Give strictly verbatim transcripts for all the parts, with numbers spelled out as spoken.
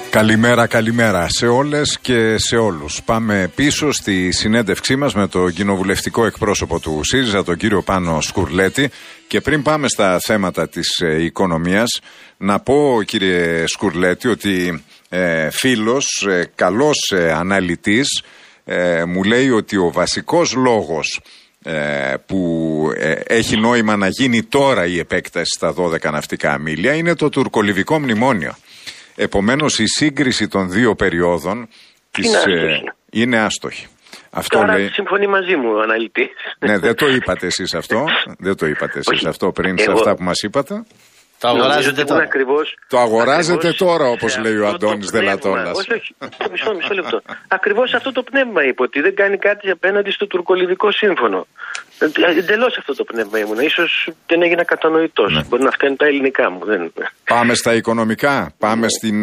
Καλημέρα, καλημέρα σε όλες και σε όλους. Πάμε πίσω στη συνέντευξή μας με τον κοινοβουλευτικό εκπρόσωπο του ΣΥΡΙΖΑ, τον κύριο Πάνο Σκουρλέτη. Και πριν πάμε στα θέματα της ε, οικονομίας, να πω, κύριε Σκουρλέτη, ότι ε, φίλος, ε, καλός ε, αναλυτής, ε, μου λέει ότι ο βασικός λόγος ε, που ε, έχει νόημα να γίνει τώρα η επέκταση στα δώδεκα ναυτικά μίλια είναι το τουρκολιβικό μνημόνιο. Επομένως, η σύγκριση των δύο περιόδων της, είναι άστοχη. Ε, είναι άστοχη. Αυτό Άρα λέει... συμφωνεί μαζί μου ο αναλυτής. Ναι, δεν το είπατε εσείς αυτό. Δεν το είπατε εσείς αυτό πριν Εγώ... σε αυτά που μας είπατε. Το αγοράζετε τώρα. Ακριβώς, το αγοράζετε ακριβώς τώρα, όπως λέει ο Αντώνης Δελατόλας. Όχι, όχι. Μισό, μισό λεπτό. Ακριβώς αυτό το πνεύμα είπε, ότι δεν κάνει κάτι απέναντι στο τουρκολιβικό σύμφωνο. Εντελώς αυτό το πνεύμα ήμουν. Ίσως δεν έγινα κατανοητός. Ναι. Μπορεί να φταίνουν τα ελληνικά μου. Δεν... Πάμε στα οικονομικά. Πάμε ναι. στην,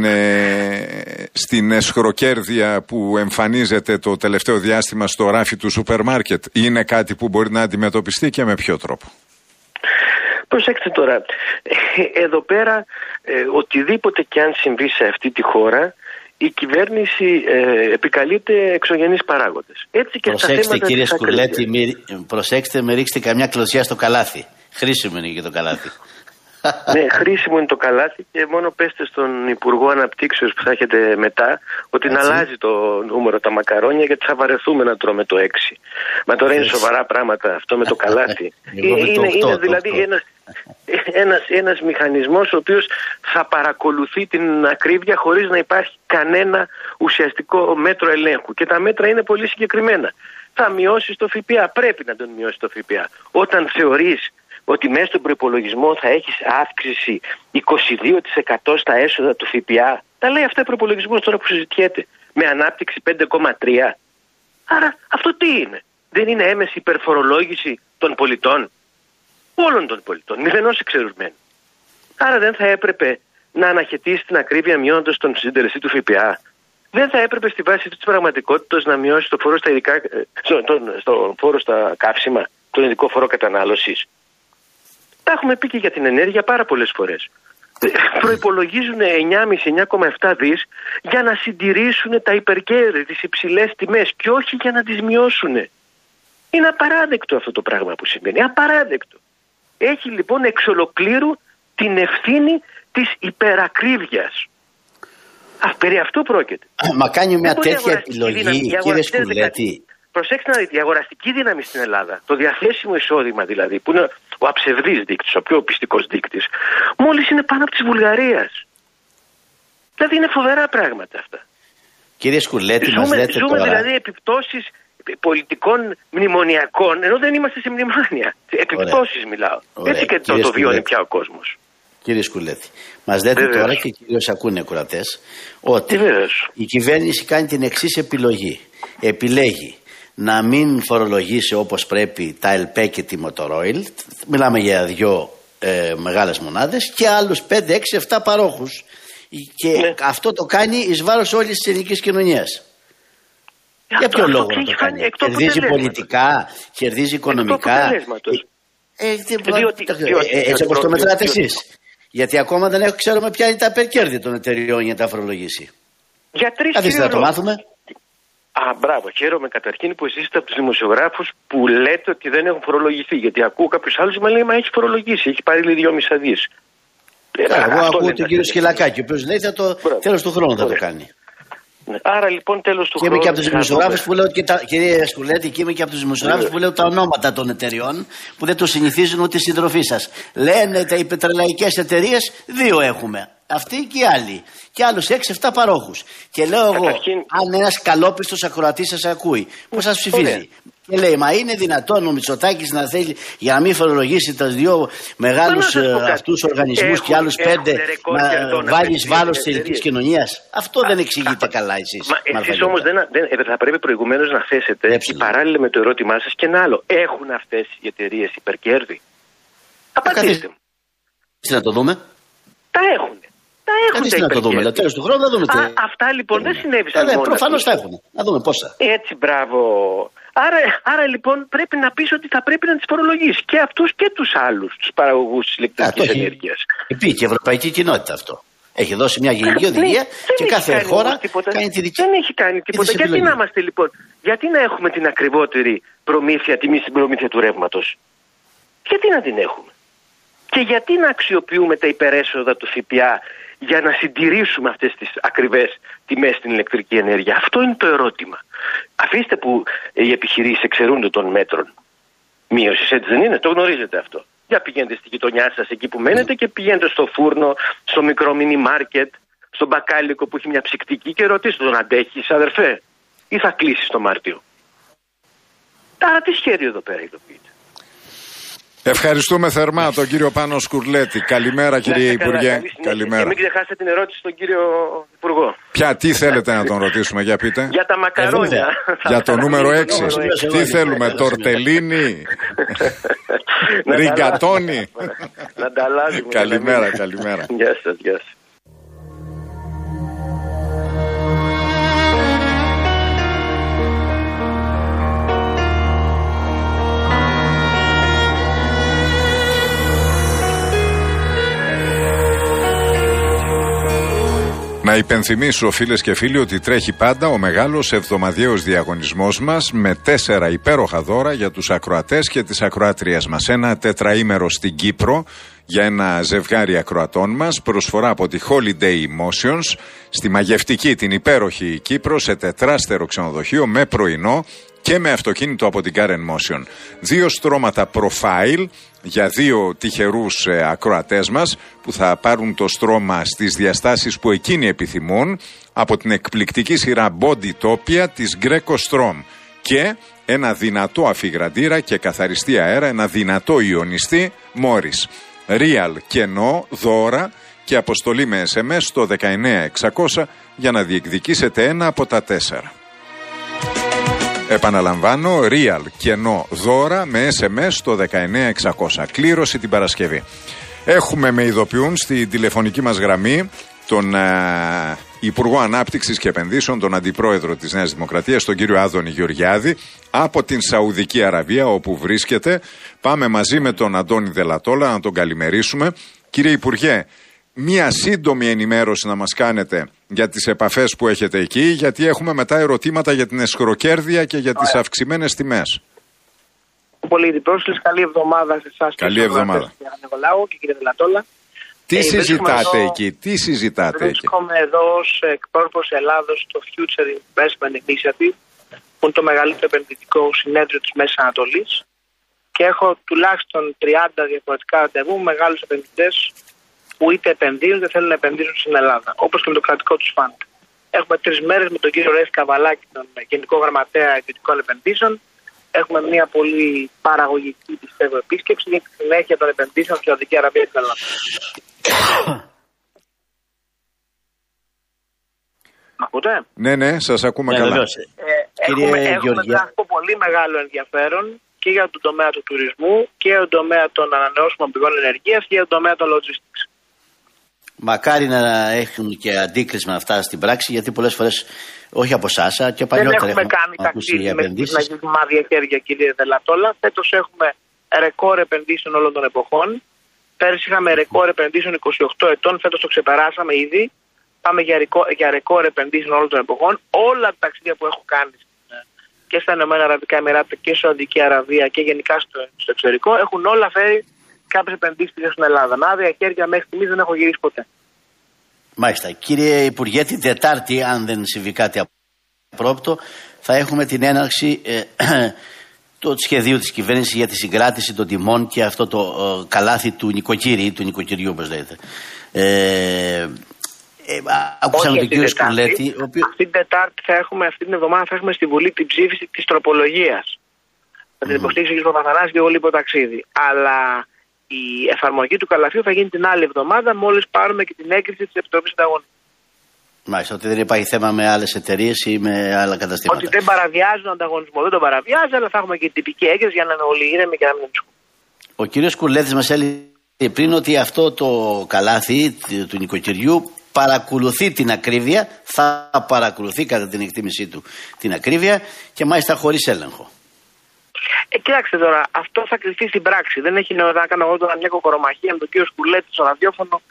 ε, στην εσχροκέρδεια που εμφανίζεται το τελευταίο διάστημα στο ράφι του σούπερ μάρκετ. Είναι κάτι που μπορεί να αντιμετωπιστεί και με ποιο τρόπο? Προσέξτε τώρα, εδώ πέρα ε, οτιδήποτε και αν συμβεί σε αυτή τη χώρα, η κυβέρνηση ε, επικαλείται εξωγενείς παράγοντες. Έτσι και προσέξτε, στα θέματα κύριε της Σκουρλέτη, μη, προσέξτε, με ρίξτε καμιά κλωτσιά στο καλάθι. Χρήσιμο είναι και το καλάθι. Ναι, χρήσιμο είναι το καλάθι και μόνο πέστε στον Υπουργό Αναπτύξεως που θα έχετε μετά ότι να αλλάζει το νούμερο τα μακαρόνια, γιατί θα βαρεθούμε να τρώμε το έξι. Μα τώρα είναι σοβαρά πράγματα αυτό με το καλάθι. είναι είναι, είναι δηλαδή ένας, ένας, ένας μηχανισμός ο οποίος θα παρακολουθεί την ακρίβεια χωρίς να υπάρχει κανένα ουσιαστικό μέτρο ελέγχου. Και τα μέτρα είναι πολύ συγκεκριμένα. Θα μειώσεις το ΦΠΑ, πρέπει να τον μειώσεις το ΦΠΑ. Όταν θεωρείς ότι μέσα στον προϋπολογισμό θα έχεις αύξηση είκοσι δύο τοις εκατό στα έσοδα του ΦΠΑ. Τα λέει αυτά ο προϋπολογισμός τώρα που συζητιέται. Με ανάπτυξη πέντε κόμμα τρία. Άρα αυτό τι είναι? Δεν είναι έμεση υπερφορολόγηση των πολιτών? Όλων των πολιτών, μηδενός εξαιρουμένου. Άρα δεν θα έπρεπε να αναχαιτήσει την ακρίβεια μειώνοντας τον συντελεστή του ΦΠΑ? Δεν θα έπρεπε στη βάση της πραγματικότητας να μειώσει το φόρο στα ειδικά, στο, τον, στο φόρο στα καύσιμα, τον ειδικό φόρο κατανάλωσης? Τα έχουμε πει και για την ενέργεια πάρα πολλές φορές. Προϋπολογίζουν εννιά κόμμα πέντε με εννιά κόμμα επτά δις για να συντηρήσουν τα υπερκέρδη, τις υψηλές τιμές και όχι για να τις μειώσουν. Είναι απαράδεκτο αυτό το πράγμα που συμβαίνει. Απαράδεκτο. Έχει λοιπόν εξ ολοκλήρου την ευθύνη της υπερακρίβειας. Α, περί αυτού πρόκειται. Μα κάνει μια τέτοια επιλογή, δύναμη, κύριε Σκουρλέτη. Προσέξτε να δείτε, η αγοραστική δύναμη στην Ελλάδα, το διαθέσιμο εισόδημα δηλαδή, που είναι ο αψευδής δείκτης, ο πιο πιστικός δείκτης, μόλις είναι πάνω από της Βουλγαρίας. Δηλαδή είναι φοβερά πράγματα αυτά. Κύριε Σκουρλέτη, ζούμε, μας λέτε ζούμε τώρα... δηλαδή επιπτώσεις πολιτικών μνημονιακών, ενώ δεν είμαστε σε μνημόνια. Επιπτώσεις μιλάω. Ωραία. Έτσι και το, το βιώνει πια ο κόσμος. Κύριε Σκουρλέτη, μας λέτε Βεβαίως. Τώρα και κυρίως ακούνε κουρατές ότι Βεβαίως. η κυβέρνηση κάνει την εξής επιλογή. Επιλέγει να μην φορολογήσει όπως πρέπει τα ΕΛΠΕ και τη Motoroil, μιλάμε για δύο ε, μεγάλες μονάδες, και άλλους πέντε, έξι, επτά παρόχους. Και ναι. αυτό το κάνει εις βάρος όλης της ελληνικής κοινωνίας. Για, για ποιο λόγο να το κάνει? Κερδίζει πολιτικά, κερδίζει οικονομικά. Ε, ε, έτσι όπως το μετράτε εσείς. Γιατί ακόμα δεν έχω, ξέρουμε ποια είναι τα υπερκέρδη των εταιριών για να τα φορολογήσει. Για τρεις Καθίστε να το μάθουμε. Α, μπράβο. Χαίρομαι καταρχήν που εσείς είστε από τους δημοσιογράφους που λέτε ότι δεν έχουν φορολογηθεί. Γιατί ακούω κάποιους άλλους που λέει μα έχει φορολογήσει, έχει πάρει δυόμισι δις. Εγώ ακούω τον κύριο Σκυλακάκη, ο οποίος λέει θα το τέλος του χρόνου θα το κάνει. Ναι. Άρα λοιπόν τέλος του και χρόνου. Και είμαι και από τους δημοσιογράφους που λέω, και τα, κυρία Σκουλέτη, και είμαι και από τους δημοσιογράφους που λέω τα ονόματα των εταιριών που δεν το συνηθίζουν ούτε οι συντροφοί σας. Λένε τα υπετρελαϊκές εταιρείες δύο έχουμε. Αυτοί και οι άλλοι. Και άλλους έξι εφτά παρόχους. Και λέω εγώ, Καταρχήν... αν ένας καλόπιστος ακροατής σας ακούει, πώς σας ψηφίζει? Και λέει, μα είναι δυνατόν ο Μητσοτάκης να θέλει για να μην φορολογήσει τα δύο μεγάλους ε, αυτούς οργανισμούς και άλλους πέντε να βάλει βάρος της ελληνικής κοινωνίας? Αυτό δεν εξηγείτε καλά εσείς. Μα εσείς όμως δεν, δεν, θα πρέπει προηγουμένως να θέσετε Έψιλο. παράλληλα με το ερώτημά σας και ένα άλλο. Έχουν αυτές οι εταιρείες υπερκέρδη? Απαντήστε μου. Να το δούμε. Τα έχουν. Τα έχουν τα να το δούμε. Τέλος του χρόνου θα δούμε. Α, αυτά λοιπόν δεν συνέβησαν μόνο. Προφανώς τα έχουν. Να δούμε πόσα. Έτσι, μπράβο. Άρα, άρα λοιπόν πρέπει να πεις ότι θα πρέπει να τις φορολογείς και αυτούς και τους άλλους, τους παραγωγούς της ηλεκτρικής ενέργειας. Είπε και η ευρωπαϊκή κοινότητα αυτό. Έχει δώσει μια γενική οδηγία και κάθε χώρα κάνει τη δική. Δεν έχει κάνει τίποτα. Γιατί να είμαστε λοιπόν, γιατί να έχουμε την ακριβότερη προμήθεια, τιμή στην προμήθεια του ρεύματος? Γιατί να την έχουμε? Και γιατί να αξιοποιούμε τα υπερέσοδα του ΦΠΑ για να συντηρήσουμε αυτές τις ακριβές τιμές στην ηλεκτρική ενέργεια? Αυτό είναι το ερώτημα. Αφήστε που οι επιχειρήσεις εξαιρούνται των μέτρων μείωσης, έτσι δεν είναι? Το γνωρίζετε αυτό. Για πηγαίνετε στη γειτονιά σας εκεί που μένετε και πηγαίνετε στο φούρνο, στο μικρό μίνι μάρκετ, στον μπακάλικο που έχει μια ψυκτική και ρωτήστε τον, αντέχεις αδερφέ ή θα κλείσεις το Μάρτιο? Άρα τι σχέδιο εδώ πέρα υλοποιείται? Ευχαριστούμε θερμά τον κύριο Πάνο Σκουρλέτη. Καλημέρα κύριε Υπουργέ. Καλά, καλημέρα. Και μην ξεχάσετε την ερώτηση στον κύριο Υπουργό. Ποια, τι θέλετε να τον ρωτήσουμε, για πείτε? Για τα μακαρόνια. Για το νούμερο έξι. Τι θέλουμε, τορτελίνι, ριγκατόνι? Να τα αλλάζουμε. Καλημέρα, καλημέρα. Γεια σας, γεια σας. Να υπενθυμίσω φίλες και φίλοι ότι τρέχει πάντα ο μεγάλος εβδομαδιαίος διαγωνισμός μας με τέσσερα υπέροχα δώρα για τους ακροατές και τις ακροάτριες μας. Ένα τετραήμερο στην Κύπρο για ένα ζευγάρι ακροατών μας, προσφορά από τη Holiday Emotions στη μαγευτική την υπέροχη Κύπρο σε τετράστερο ξενοδοχείο με πρωινό και με αυτοκίνητο από την Car and Motion. Δύο στρώματα profile για δύο τυχερούς ε, ακροατές μας που θα πάρουν το στρώμα στις διαστάσεις που εκείνοι επιθυμούν από την εκπληκτική σειρά Bodytopia της Greco Strom και ένα δυνατό αφιγραντήρα και καθαριστή αέρα, ένα δυνατό ιονιστή Morris. Real κενό, δώρα και αποστολή με ες εμ ες στο δεκαεννέα εξακόσια για να διεκδικήσετε ένα από τα τέσσερα. Επαναλαμβάνω, real κενό δώρα με ες εμ ες στο δεκαεννέα εξακόσια. Κλήρωση την Παρασκευή. Έχουμε, με ειδοποιούν στη τηλεφωνική μας γραμμή τον α, Υπουργό Ανάπτυξης και Επενδύσεων, τον Αντιπρόεδρο της Νέας Δημοκρατίας, τον κύριο Άδωνη Γεωργιάδη, από την Σαουδική Αραβία όπου βρίσκεται. Πάμε μαζί με τον Αντώνη Δελατόλα να τον καλημερίσουμε. Κύριε Υπουργέ, μία σύντομη ενημέρωση να μας κάνετε για τις επαφές που έχετε εκεί, γιατί έχουμε μετά ερωτήματα για την εσχροκέρδεια και για τις αυξημένες τιμές. Πολύ την πρόσκληση. Καλή εβδομάδα σε εσάς. Καλή εβδομάδα. Κύριε Νικολάου και κύριε Δελατόλα. Τι ε, συζητάτε εδώ, εκεί, τι συζητάτε εκεί? Βρίσκομαι εδώ ως εκπρόσωπος Ελλάδος στο Future Investment Initiative, που είναι το μεγαλύτερο επενδυτικό συνέδριο της Μέσης Ανατολής, και έχω τουλάχιστον τριάντα διαφορετικά ραντεβού με μεγάλους επενδυτές που είτε επενδύουν είτε θέλουν να επενδύσουν στην Ελλάδα, όπως και με το κρατικό τους φαντ. Έχουμε τρεις μέρες με τον κύριο Ρέφη Καβαλάκη, τον Γενικό Γραμματέα Ιδιωτικών Επενδύσεων. Έχουμε μια πολύ παραγωγική, πιστεύω, επίσκεψη για τη συνέχεια των επενδύσεων στην Σαουδική Αραβία και την Ελλάδα. Ακούτε? Ναι, ναι, σας ακούμε ναι, καλά. Ε, έχουμε έχουμε δράσει πολύ μεγάλο ενδιαφέρον και για τον τομέα του τουρισμού και για τον τομέα των ανανεώσιμων πηγών ενεργείας και για τον τομέα των logistics. Μακάρι να έχουν και αντίκρισμα αυτά στην πράξη, γιατί πολλές φορές, όχι από εσάς, και παλιότερα δεν έχουμε κάνει ταξίδι με την μάδια χέρια, κύριε Δελατόλα. Φέτος έχουμε ρεκόρ επενδύσεων όλων των εποχών. Πέρυσι είχαμε ρεκόρ επενδύσεων είκοσι οκτώ ετών, φέτος το ξεπεράσαμε ήδη. Πάμε για ρεκόρ, για ρεκόρ επενδύσεων όλων των εποχών. Όλα τα ταξίδια που έχω κάνει και στα Ηνωμένα Αραβικά Εμιράτα και στη Σαουδική Αραβία και γενικά στο, στο εξωτερικό έχουν όλα φέρει κάποιες επενδύσεις στην Ελλάδα. Με άδεια χέρια μέχρι στιγμής δεν έχω γυρίσει ποτέ. Μάλιστα. Κύριε Υπουργέ, την Τετάρτη, αν δεν συμβεί κάτι απρόπτο, θα έχουμε την έναρξη ε, του σχεδίου της κυβέρνησης για τη συγκράτηση των τιμών και αυτό το ε, καλάθι του νοικοκύριου, του νοικοκυριού, όπως λέτε. Ε, Ε, άκουσαμε τον κύριο Σκουρλέτη. Οποίο... Αυτή την Τετάρτη θα έχουμε, αυτή την εβδομάδα θα έχουμε στη Βουλή την ψήφιση της τροπολογίας. Θα την υποστήριξει ο κ. Παπαθανάσης και εγώ ταξίδι. Αλλά η εφαρμογή του καλαθιού θα γίνει την άλλη εβδομάδα, μόλις πάρουμε και την έγκριση της Επιτροπής Ανταγωνισμού. Μάλιστα, ότι δεν υπάρχει θέμα με άλλες εταιρείες ή με άλλα καταστήματα. Ότι δεν παραβιάζουν τον ανταγωνισμό. Δεν τον παραβιάζει, αλλά θα έχουμε και την τυπική έγκριση για να είναι όλοι ήρεμοι και να μην ανησυχούν. Ο κύριος Σκουρλέτης μας έλεγε πριν ότι αυτό το καλάθι του νοικοκυριού παρακολουθεί την ακρίβεια, θα παρακολουθεί κατά την εκτίμησή του την ακρίβεια και μάλιστα χωρίς έλεγχο. Ε, κοιτάξτε τώρα, αυτό θα κρυφτεί στην πράξη. Δεν έχει να κάνω εγώ τώρα μια κοκορομαχία με τον κύριο Σκουρλέτη στο ραδιόφωνο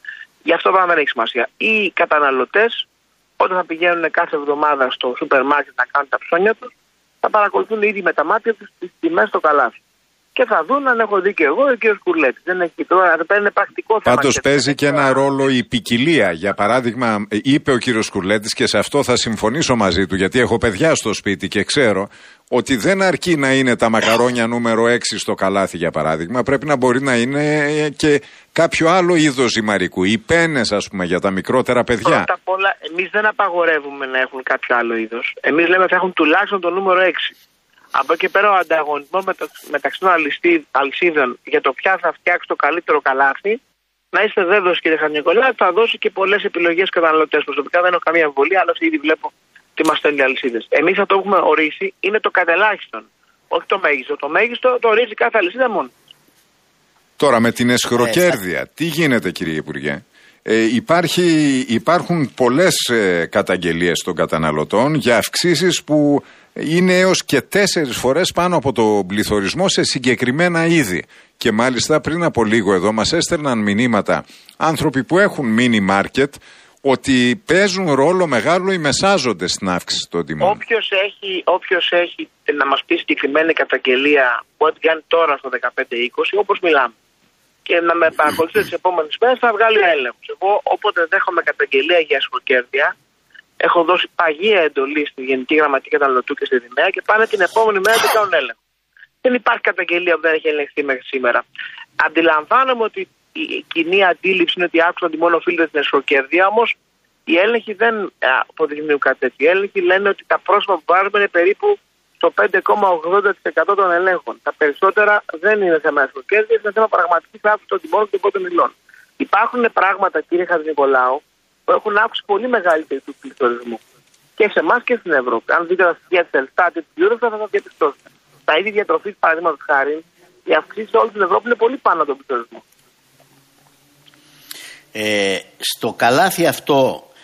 Γι' αυτό πράγμα δεν έχει σημασία. Οι καταναλωτές, όταν θα πηγαίνουν κάθε εβδομάδα στο σούπερ μάρκετ να κάνουν τα ψώνια τους, θα παρακολουθούν ήδη με τα μάτια τους τις τιμές στο καλάθι. Και θα δουν αν έχω δίκιο εγώ ή ο κ. Σκουρλέτης. Δεν έχει τώρα, δεν είναι πρακτικό θέμα. Πάντως παίζει και ένα ρόλο η ποικιλία. Για παράδειγμα, είπε ο κ. Σκουρλέτης, και σε αυτό θα συμφωνήσω μαζί του, γιατί έχω παιδιά στο σπίτι και ξέρω ότι δεν αρκεί να είναι τα μακαρόνια νούμερο έξι στο καλάθι, για παράδειγμα. Πρέπει να μπορεί να είναι και κάποιο άλλο είδος ζυμαρικού. Οι πένες, ας πούμε, για τα μικρότερα παιδιά. Πρώτα απ' όλα, εμείς δεν απαγορεύουμε να έχουν κάποιο άλλο είδος. Εμείς λέμε θα έχουν τουλάχιστον το νούμερο έξι. Από εκεί πέρα ο ανταγωνισμός μεταξύ των αλυσίδων για το ποια θα φτιάξει το καλύτερο καλάθι, να είστε βέβαιος, κύριε Χατζηνικολάου, θα δώσει και πολλές επιλογές καταναλωτές. Προσωπικά δεν έχω καμία αμφιβολία, αλλά ήδη βλέπω τι μας στέλνουν οι αλυσίδες. Εμείς θα το έχουμε ορίσει, είναι το κατελάχιστον, όχι το μέγιστο. Το μέγιστο το ορίζει κάθε αλυσίδα μόνο. Τώρα με την εσχροκέρδεια, τι γίνεται, κύριε Υπουργέ? Ε, υπάρχει, υπάρχουν πολλές ε, καταγγελίες των καταναλωτών για αυξήσεις που είναι έως και τέσσερις φορές πάνω από τον πληθωρισμό σε συγκεκριμένα είδη. Και μάλιστα πριν από λίγο εδώ μας έστελναν μηνύματα άνθρωποι που έχουν μίνι μάρκετ ότι παίζουν ρόλο μεγάλο οι μεσάζοντες στην αύξηση των τιμών. Όποιος έχει, όποιος έχει να μας πει συγκεκριμένη καταγγελία που ό,τι κάνει τώρα στο δεκαπέντε είκοσι, όπως μιλάμε, και να με παρακολουθήσει τις επόμενες μέρες, θα βγάλει έλεγχος. Εγώ όποτε δέχομαι καταγγελία για εσχροκέρδεια, έχω δώσει παγία εντολή στη Γενική Γραμματεία Καταναλωτού και στη Δημαία και πάνε την επόμενη μέρα και κάνουν έλεγχο. Δεν υπάρχει καταγγελία που δεν έχει ελεγχθεί μέχρι σήμερα. Αντιλαμβάνομαι ότι η κοινή αντίληψη είναι ότι άκουσαν ότι μόνο οφείλεται στην εσχροκέρδεια, όμως οι έλεγχοι δεν αποδεικνύουν κάτι τέτοιο. Οι έλεγχοι λένε ότι τα πρόσωπα που πάρουμε είναι περίπου στο πέντε κόμμα ογδόντα τοις εκατό των ελέγχων. Τα περισσότερα δεν είναι θέμα εσχροκέρδειας, είναι θέμα πραγματικής αύξησης των τιμών και των πρώτων υλών. Υπάρχουν πράγματα, κύριε Χατζηνικολάου, που έχουν αύξηση πολύ μεγαλύτερη του πληθωρισμού. Και σε εμάς και στην Ευρώπη. Αν δείτε τα στοιχεία της Ελστάτ και της Eurostat θα τα διαπιστώσετε. Τα είδη διατροφής, παραδείγματος χάρη, η αυξήση σε όλη την Ευρώπη είναι πολύ πάνω από τον πληθωρισμό. Ε, στο καλάθι αυτό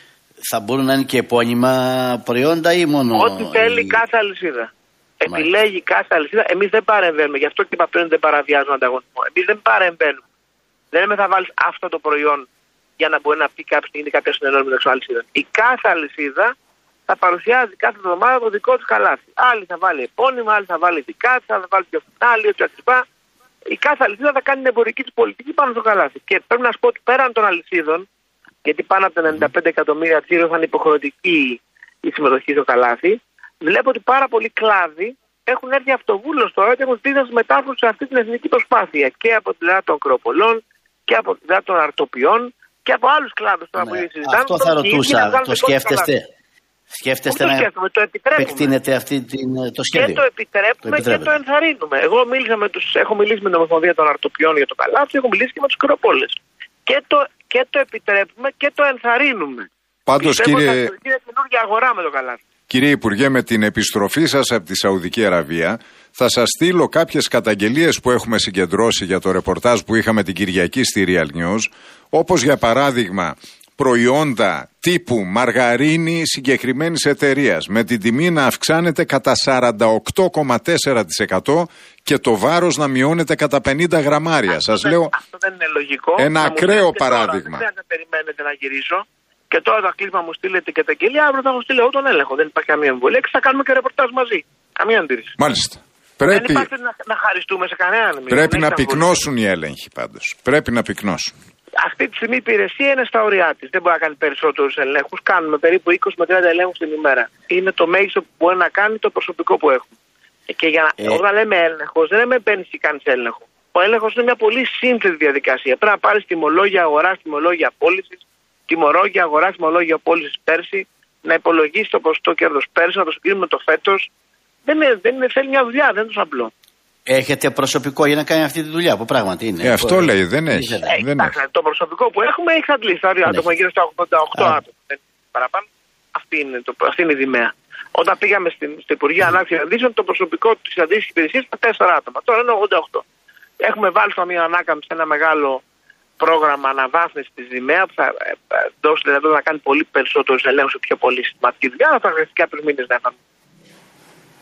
θα μπορούν να είναι και επώνυμα προϊόντα ή μόνο... Ό,τι θέλει η... κάθε αλυσίδα. Μάλιστα. Επιλέγει κάθε αλυσίδα. Εμείς δεν παρεμβαίνουμε. Γι' αυτό και είπα πριν δεν παραβιάζουν ανταγωνισμό. Εμείς δεν παρεμβαίνουμε. Δεν λέμε θα βάλεις αυτό το προϊόν για να μπορεί να πει κάποιος ότι είναι κάποια συνεννόηση μεταξύ αλυσίδων. Η κάθε αλυσίδα θα παρουσιάζει κάθε εβδομάδα το δικό της καλάθι. Άλλη θα βάλει επώνυμα, άλλη θα βάλει δικά της, άλλη θα βάλει πιο φθηνά, άλλη έτσι ακριβά. Η κάθε αλυσίδα θα κάνει την εμπορική της πολιτική πάνω στο καλάθι. Και πρέπει να σου πω ότι πέραν των αλυσίδων, γιατί πάνω από τα ενενήντα πέντε εκατομμύρια τζίρο θα είναι υποχρεωτική η συμμετοχή στο καλάθι, βλέπω ότι πάρα πολλοί κλάδοι έχουν έρθει αυτοβούλως τώρα και έχουν στήσει να συμμετάσχουν σε αυτή την εθνική προσπάθεια και από την πλευρά των κρεοπολών και από την πλευρά των αρτοπιών και από άλλους κλάδους τώρα που συζητάνε. Αυτό θα ρωτούσα, το σκέφτεστε? Σκέφτεστε να το επεκτείνετε αυτή την, το σχέδιο? Και το επιτρέπουμε, το και το ενθαρρύνουμε. Εγώ μίλησα με τους, έχω μιλήσει με την Ομοσπονδία των Αρτοπιών για το καλάθι, έχω μιλήσει και με τους κρεοπόλες. Και το, και το επιτρέπουμε και το ενθαρρύνουμε. Πάντως, κύριε... θα είναι καινούργια αγορά με το καλάθι. Κύριε Υπουργέ, με την επιστροφή σας από τη Σαουδική Αραβία θα σας στείλω κάποιες καταγγελίες που έχουμε συγκεντρώσει για το ρεπορτάζ που είχαμε την Κυριακή στη Real News, όπως για παράδειγμα προϊόντα τύπου μαργαρίνη συγκεκριμένης εταιρείας με την τιμή να αυξάνεται κατά σαράντα οκτώ κόμμα τέσσερα τοις εκατό και το βάρος να μειώνεται κατά πενήντα γραμμάρια. Αυτό, σας δεν, λέω αυτό δεν είναι λογικό. Ένα ακραίο παράδειγμα. Τώρα, δεν περιμένετε να γυρίσω και τώρα το κλείσμα μου στείλετε και τα αγγελία, αύριο θα έχω στείλει εγώ τον έλεγχο. Δεν υπάρχει καμία εμβολία και θα κάνουμε και ρεπορτάζ μαζί. Καμία αντίρρηση. Μάλιστα. Πρέπει... Δεν υπάρχει να, να χαριστούμε σε κανέναν. Πρέπει να πυκνώσουν οι έλεγχοι πάντως. Πρέπει να πυκνώσουν. Αυτή τη στιγμή η υπηρεσία είναι στα ωριά της. Δεν μπορεί να κάνει περισσότερους ελέγχους. Κάνουμε περίπου είκοσι με τριάντα ελέγχους την ημέρα. Είναι το μέγιστο που μπορεί να κάνει το προσωπικό που έχουμε. Και για να... ε... όταν λέμε έλεγχος, δεν λέμε μπαίνεις και κάνεις έλεγχο. Ο έλεγχος είναι μια πολύ σύνθετη διαδικασία. Πρέπει να πάρεις τιμολόγια αγοράς, τιμολόγια πώλησης, τιμολόγια αγοράς, τιμολόγια πώλησης πέρσι, να υπολογίσεις το ποσοστό κέρδος πέρσι, να το συγκρίνουμε το φέτος. Δεν, είναι, δεν είναι, θέλει μια δουλειά, δεν είναι τόσο απλό. Έχετε προσωπικό για να κάνει αυτή τη δουλειά που πράγματι είναι? Ε, αυτό λέει, δεν έχει. Ε, δεν έχει. Το προσωπικό που έχουμε έχει αντλήσει. Το έχουμε γύρω στα ογδόντα οκτώ άτομα. Παραπάνω. Αυτή είναι, το, αυτή είναι η Δημαία. Όταν πήγαμε στην, στο Υπουργείο Ανάπτυξης Επενδύσεων, το προσωπικό της αντίστοιχης υπηρεσίας ήταν τέσσερα άτομα. Τώρα είναι ογδόντα οκτώ. Έχουμε βάλει στο μία ανάκαμψη ένα μεγάλο πρόγραμμα αναβάθμισης της Δημαία που θα δώσει δηλαδή να κάνει πολύ περισσότερους ελέγχους και πιο πολύ συστηματική δουλειά. Θα χρειαστεί κάποιους μήνες να εφαρμοστεί.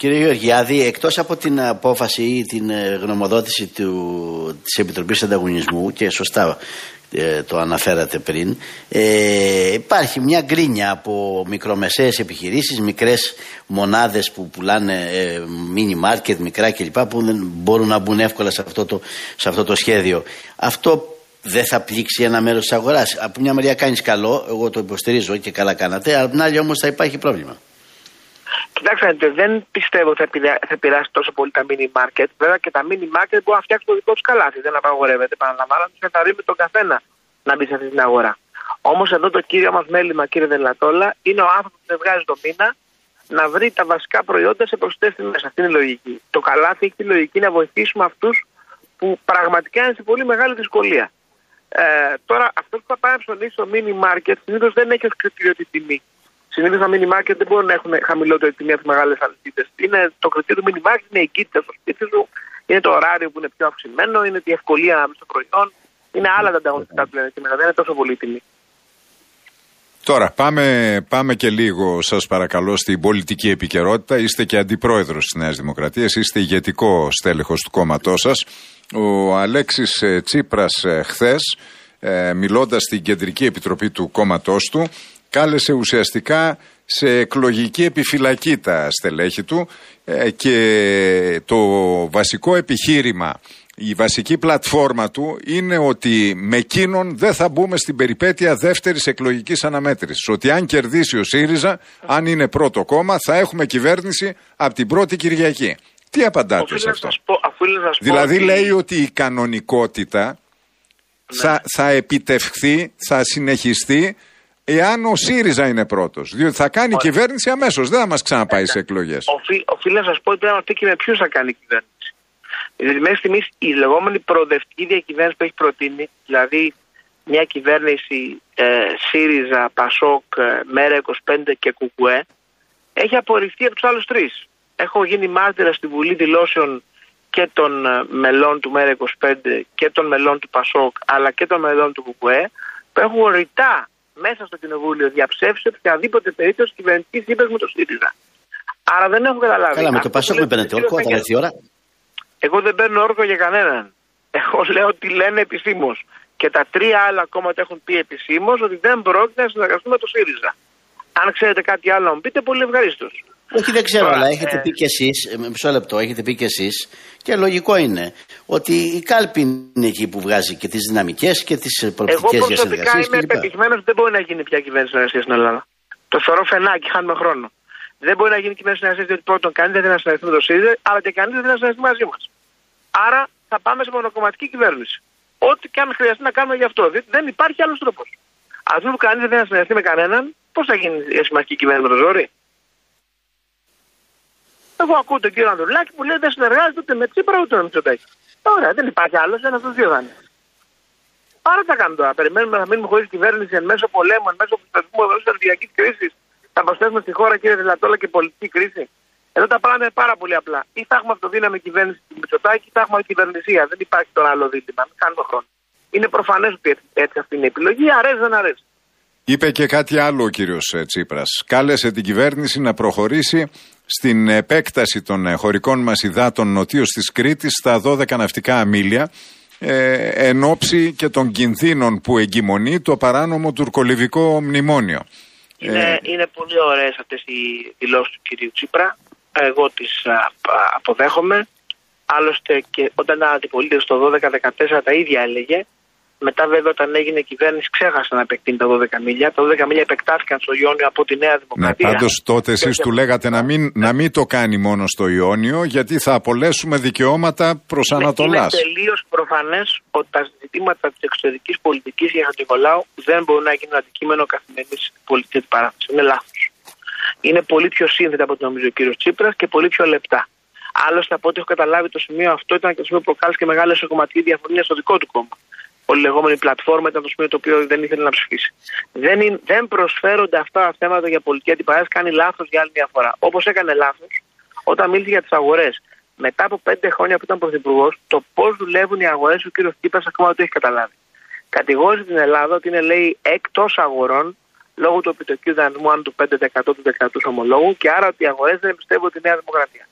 Κύριε Γεωργιάδη, εκτός από την απόφαση ή την γνωμοδότηση του, της Επιτροπής Ανταγωνισμού, και σωστά ε, το αναφέρατε πριν, ε, υπάρχει μια γκρίνια από μικρομεσαίες επιχειρήσεις, μικρές μονάδες που πουλάνε ε, mini market, μικρά κλπ, που δεν μπορούν να μπουν εύκολα σε αυτό το, σε αυτό το σχέδιο. Αυτό δεν θα πλήξει ένα μέρος της αγοράς? Από μια μεριά κάνεις καλό, εγώ το υποστηρίζω και καλά κάνατε, αλλά από την άλλη όμως θα υπάρχει πρόβλημα. Κοιτάξτε, δεν πιστεύω ότι θα επηρεάσει τόσο πολύ τα mini market. Βέβαια και τα mini market μπορούν να φτιάξουν το δικό του καλάθι. Δεν απαγορεύεται. Παραλαμβάνω, του καθαρίζουμε τον καθένα να μπει σε αυτή την αγορά. Όμως εδώ το κύριο μας μέλημα, κύριε Δελατόλα, είναι ο άνθρωπος που δεν βγάζει το μήνα να βρει τα βασικά προϊόντα σε προσιτές τιμές. Αυτή είναι η λογική. Το καλάθι έχει τη λογική να βοηθήσουμε αυτούς που πραγματικά είναι σε πολύ μεγάλη δυσκολία. Ε, τώρα, αυτό που θα πάει να ψωνίσει στο mini market συνήθως δεν έχει ως κριτήριο τη τιμή. Συνήθως τα mini market δεν μπορούν να έχουν χαμηλότερη τιμή από τις μεγάλες αλυσίδες. Το κριτήριο του mini market είναι η εγκύτητα στο σπίτι σου, είναι το ωράριο που είναι πιο αυξημένο, είναι η ευκολία να μπει στο προϊόν. Είναι άλλα τα ανταγωνιστικά που λένε σήμερα, δεν είναι τόσο πολύ τιμή. Τώρα πάμε, πάμε και λίγο, σας παρακαλώ, στην πολιτική επικαιρότητα. Είστε και αντιπρόεδρος της Νέας Δημοκρατίας, είστε ηγετικό στέλεχος του κόμματός σας. Ο Αλέξης Τσίπρας χθες, μιλώντας στην Κεντρική Επιτροπή του κόμματός του, κάλεσε ουσιαστικά σε εκλογική επιφυλακή τα στελέχη του και το βασικό επιχείρημα, η βασική πλατφόρμα του είναι ότι με εκείνον δεν θα μπούμε στην περιπέτεια δεύτερης εκλογικής αναμέτρησης. Ότι αν κερδίσει ο ΣΥΡΙΖΑ, αν είναι πρώτο κόμμα, θα έχουμε κυβέρνηση από την πρώτη Κυριακή. Τι απαντάτε σε αυτό? Πω, δηλαδή ότι... λέει ότι η κανονικότητα ναι. θα, θα επιτευχθεί, θα συνεχιστεί εάν ο ΣΥΡΙΖΑ είναι πρώτος. Διότι θα κάνει Ωραία. κυβέρνηση αμέσως, δεν θα μας ξαναπάει σε εκλογές. Οφείλω να σας πω ότι πρέπει να και με ποιους θα κάνει κυβέρνηση. Δηλαδή μέχρι στιγμής η λεγόμενη προοδευτική διακυβέρνηση που έχει προτείνει, δηλαδή μια κυβέρνηση ε, ΣΥΡΙΖΑ, ΠΑΣΟΚ, ε, ΜΕΡΑ είκοσι πέντε και ΚΚΕ, έχει απορριφθεί από τους άλλους τρεις. Έχω γίνει μάρτυρα στη Βουλή δηλώσεων και των μελών του ΜΕΡΑ είκοσι πέντε και των μελών του ΠΑΣΟΚ αλλά και των μελών του ΚΚΕ που έχουν ρητά μέσα στο Κοινοβούλιο διαψεύσει οποιαδήποτε περίπτωση κυβερνητική σύμπραξη με το ΣΥΡΙΖΑ. Άρα δεν έχω καταλάβει. Καλά, με το ΠΑΣΟΚ με παίρνετε όρκο, θα έρθει η ώρα. Εγώ δεν παίρνω όρκο για κανέναν. Εγώ λέω ότι λένε επισήμως. Και τα τρία άλλα κόμματα έχουν πει επισήμως ότι δεν πρόκειται να συνεργαστούν με το ΣΥΡΙΖΑ. Αν ξέρετε κάτι άλλο να μου πείτε, πολύ ευχαρίστως. Όχι, δεν ξέρω, αλλά έχετε ε... πει κι εσείς, μισό λεπτό, έχετε πει κι εσείς, και λογικό είναι ότι η κάλπη είναι εκεί που βγάζει και τις δυναμικές και τις προοπτικές για συνεργασίες. Εγώ προσωπικά είμαι πεπισμένος ότι δεν μπορεί να γίνει πια κυβέρνηση συνεργασίας στην Ελλάδα. Το θεωρώ φαινάκι, χάνουμε χρόνο. Δεν μπορεί να γίνει κυβέρνηση συνεργασίας διότι πρώτον κανείς δεν θέλει να συνεργαστεί με το ΣΥΡΙΖΑ, αλλά και κανείς δεν θέλει να συνεργαστεί μαζί μας. Άρα θα πάμε σε μονοκομματική κυβέρνηση. Ό,τι και αν χρειαστεί να κάνουμε γι' αυτό. Δεν υπάρχει άλλος τρόπος. Αφού κανείς δεν θέλει να συνεργαστεί με κανέναν, πώς θα γίνει η συμμαχική κυβέρνηση με το ζόρι? Εγώ ακούω τον κύριο Ανδρουλάκη που λέει δεν συνεργάζεται ούτε με Τσίπρα ούτε με Μητσοτάκη. Ωραία, δεν υπάρχει άλλο, ένα από τους δύο θα είναι. Άρα τι θα κάνουμε τώρα? Περιμένουμε να μείνουμε χωρίς κυβέρνηση εν μέσω πολέμου, εν μέσω προστατισμού, εν μέσω ενεργειακής κρίσης? Θα προσθέσουμε στη χώρα, κύριε Δελατόλα, και πολιτική κρίση? Εδώ τα πράγματα είναι πάρα πολύ απλά. Ή θα έχουμε αυτοδύναμη κυβέρνηση του Μητσοτάκη, ή θα έχουμε κυβερνησία. Δεν υπάρχει τώρα άλλο δίλημμα. Μην κάνουμε χρόνο. Είναι προφανές ότι έτσι αυτή είναι η επιλογή, αρέσει δεν αρέσει. Είπε και κάτι άλλο ο κύριος Τσίπρας. Κάλεσε την κυβέρνηση να προχωρήσει στην επέκταση των χωρικών μας υδάτων νοτίως της Κρήτης στα δώδεκα ναυτικά αμίλια, ε, εν ώψη και των κινδύνων που εγκυμονεί το παράνομο τουρκολιβικό μνημόνιο. Είναι, ε, είναι πολύ ωραίες αυτές οι δηλώσεις του κυρίου Τσίπρα. Εγώ τις α, αποδέχομαι. Άλλωστε και όταν ήταν αντιπολίτευση το δώδεκα δεκατέσσερα τα ίδια έλεγε. Μετά βέβαια όταν έγινε κυβέρνηση ξέχασε να επεκτείνει τα δώδεκα μίλια. Τα δώδεκα μίλια επεκτάθηκαν στο Ιόνιο από τη Νέα Δημοκρατία. Ναι, πάντως τότε εσείς του λέγατε να μην, να μην το κάνει μόνο στο Ιόνιο, γιατί θα απολέσουμε δικαιώματα προς ναι, Ανατολάς. Είναι τελείως προφανές ότι τα ζητήματα της εξωτερικής πολιτικής για Χατζηνικολάου δεν μπορούν να γίνουν αντικείμενο καθημερινής πολιτικής αντιπαράθεσης. Είναι λάθος. Είναι πολύ πιο σύνθετα από ό,τι νομίζω ο κύριος Τσίπρας και πολύ πιο λεπτά. Άλλωστε από ό,τι έχω καταλάβει το σημείο αυτό ήταν και το σημείο που προκάλεσε και μεγάλη εσωκομματική διαφωνία στο δικό του κόμμα. Η λεγόμενη πλατφόρμα ήταν το σημείο το οποίο δεν ήθελε να ψηφίσει. Δεν, είναι, δεν προσφέρονται αυτά τα θέματα για πολιτική αντιπαράθεση, κάνει λάθος για άλλη μια φορά. Όπως έκανε λάθος όταν μίλησε για τις αγορές. Μετά από πέντε χρόνια που ήταν πρωθυπουργός, το πώς δουλεύουν οι αγορές ο κ. Τσίπρας ακόμα δεν το έχει καταλάβει. Κατηγόρησε την Ελλάδα ότι είναι, λέει, εκτός αγορών λόγω του επιτοκίου δανεισμού άνω του πέντε τοις εκατό του δεκαετούς ομολόγου και άρα ότι οι αγορές δεν εμπιστεύονται τη Νέα Δημοκρατία.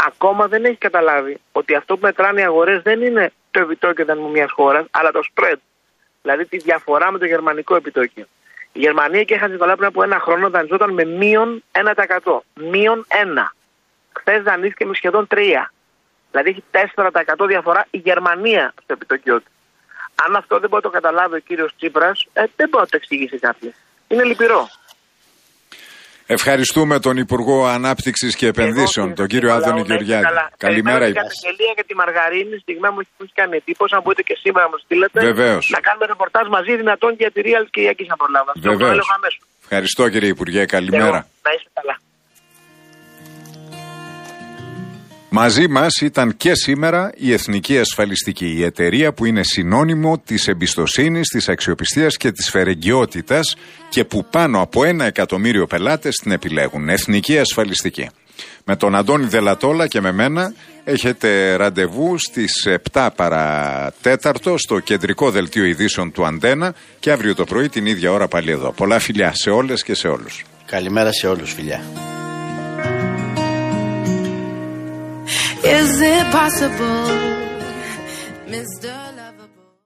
ακόμα δεν έχει καταλάβει ότι αυτό που μετράνε οι αγορές δεν είναι το επιτόκιο μιας χώρας, αλλά το spread. Δηλαδή τη διαφορά με το γερμανικό επιτόκιο. Η Γερμανία και η Χατζηδολά πριν από ένα χρόνο δανειζόταν με μείον ένα τοις εκατό. Μείον ένα. Χθες δανείστηκε με σχεδόν τρία. Δηλαδή έχει τέσσερα τοις εκατό διαφορά η Γερμανία στο επιτόκιό του. Αν αυτό δεν μπορεί να το καταλάβει ο κύριος Τσίπρας, ε, δεν μπορεί να το εξηγήσει κάποιος. Είναι λυπηρό. Ευχαριστούμε τον Υπουργό Ανάπτυξης και Επενδύσεων, Εγώ, τον κύριο Άδωνη Γεωργιάδη. Καλημέρα. Η καταγγελία για τη μαργαρίνη, στιγμή μου έχει κάνει εντύπωση. Αν μπορείτε και σήμερα να μου στείλετε. Βεβαίως. Να κάνουμε ρεπορτάζ μαζί δυνατόν για τη Real και η Ακή να προλάβω. Βεβαίως. Ευχαριστώ κύριε Υπουργέ. Καλημέρα. Εγώ, να είστε καλά. Μαζί μας ήταν και σήμερα η Εθνική Ασφαλιστική, η εταιρεία που είναι συνώνυμο της εμπιστοσύνης, της αξιοπιστίας και της φερεγγιότητας και που πάνω από ένα εκατομμύριο πελάτες την επιλέγουν. Εθνική Ασφαλιστική. Με τον Αντώνη Δελατόλα και με μένα έχετε ραντεβού στις επτά παρά τέταρτο στο κεντρικό δελτίο ειδήσεων του Αντένα και αύριο το πρωί την ίδια ώρα πάλι εδώ. Πολλά φιλιά σε όλες και σε όλους. Καλημέρα σε όλους, φιλιά. Is it possible, Mister